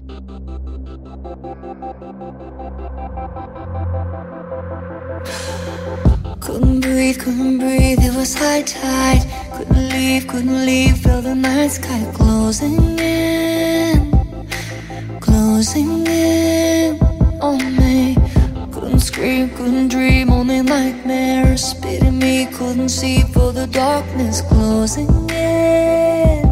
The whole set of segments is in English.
Couldn't breathe, it was high tide. Couldn't leave, felt the night sky closing in on me. Couldn't scream, couldn't dream, only nightmares spitting me. Couldn't see for the darkness closing in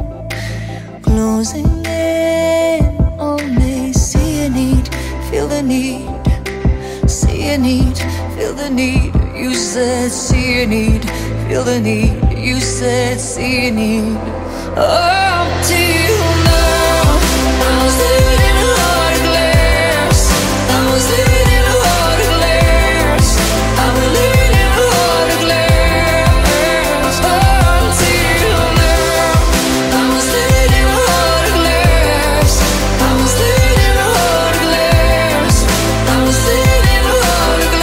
on me. See a need, feel the need. See a need, feel the need. You said see a need, feel the need. You said see a need. Up till now, I was living in a heart of glass. I was living in a heart of glass. I've been living in a heart of glass. Until now, I was living in a heart of glass. I was living in a heart of glass. I was living in a heart of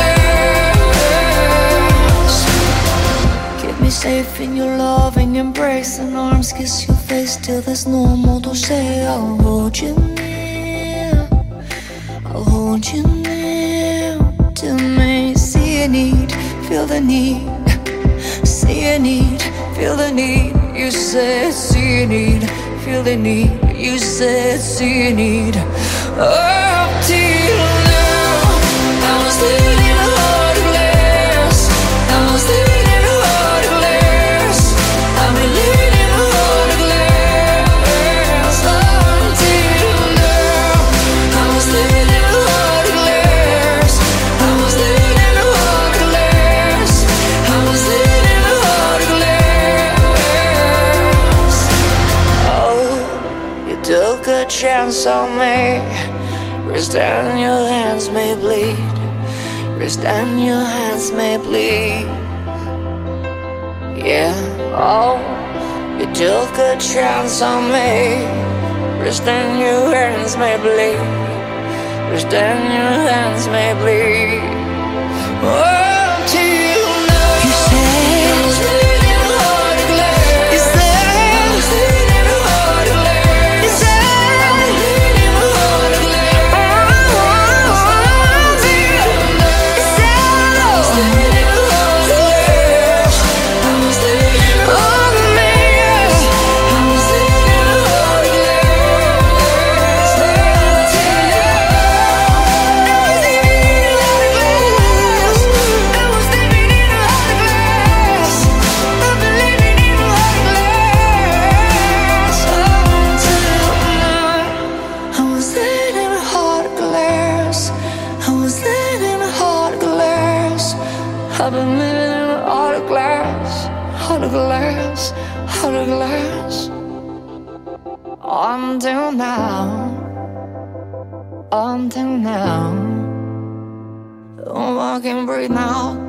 glass. Keep me safe in your loving embrace and arms, kiss your face till there's no more to say. I'll hold you near, I'll hold you near to me. See a need, feel the need. See a need, feel the need. You said see a need, feel the need. You said see a need. Up till now, I was living in a heart of glass. I was living in a heart of glass. I've been living in a heart of glass. Until now, I was living in a heart of glass. I was living in a heart of glass. I was living in a heart of glass. Oh, you took a chance on me. Wrist and your hands may bleed. Wrist and your hands may bleed. Yeah, oh, you took a chance on me. Wrist and your hands may bleed. Wrist and your hands may bleed. Until now, you said I was living in a heart of glass. You said I was living in a heart of glass. You said I was living in a heart of glass. Until now, you said I was living in a heart of glass. I was living in a heart of glass. I was living in a heart of glass. Until now, I was living in a heart of glass. I was living in a heart of glass. I've been living in a heart of glass. Until now, I was living in a heart of glass. I was living in a heart of glass. I've been living in a heart of glass. Heart of glass. Heart of glass. Until now. Until now. Oh, I can breathe now.